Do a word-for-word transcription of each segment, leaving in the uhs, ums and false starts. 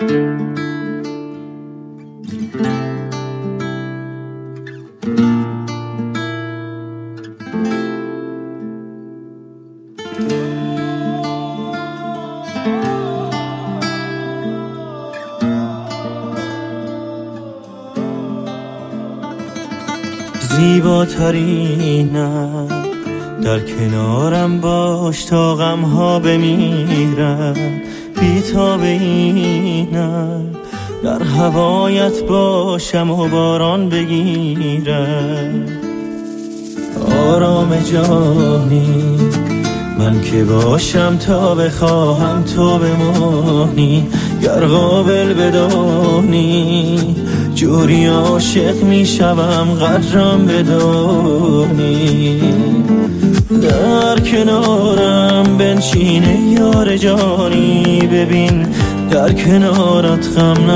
زیباترینم در کنارم باش تا غم ها بمیرن، بی تا بینم در هوایت باشم و باران بگیرم. آرام جانی من که باشم تا بخواهم تو بمانی، گر قابل بدانی جوری عاشق می شوم قدرم بدانی. در کنارم بنشینه یار جانی، ببین در کنارت غم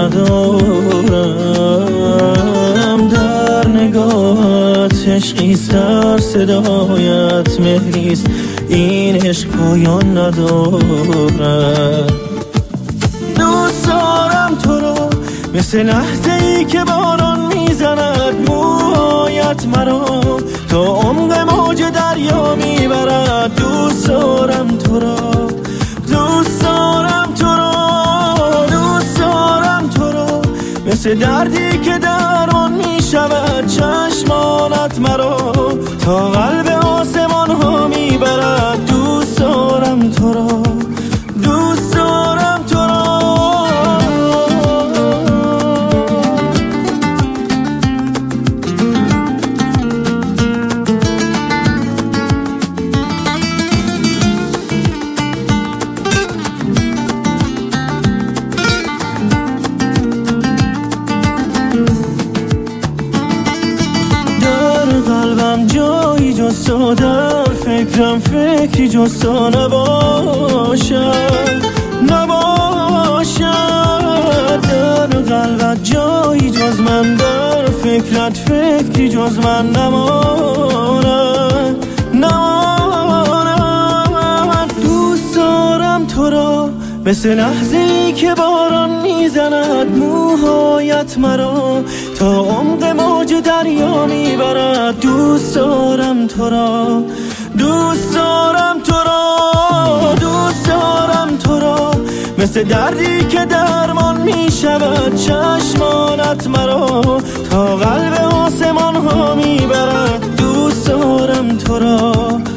ندارم. در نگاهت عشقی سر صدایت مهریست، این عشق پایان ندارد. دوست دارم تو رو مثل لحظه ای که باران میزند موهایت مرا تا عمق موج دریا میبرد. دوست دارم تو را، دوست دارم تو را، دوست دارم تو را مثل دردی که درمان میشود چشمانت مرا تا قلب آسمان ها میبرد. دوست دارم تو را، دوست دارم تو را. جایی جز تو در فکرم، فکری جز تو نباشد، نباشد. در قلبت جایی جز من، در فکرت فکری جز من نماند، نماند. دوست دارم تو را مثل لحظه ای که باران میزند موهایت مرا تا عمق موج دریا میبرد. دوست دارم تو را، دوست دارم تو را، دوست دارم تو را مثل دردی که درمان میشود چشمانت مرا تا قلب آسمان ها میبرد. دوست دارم تو را،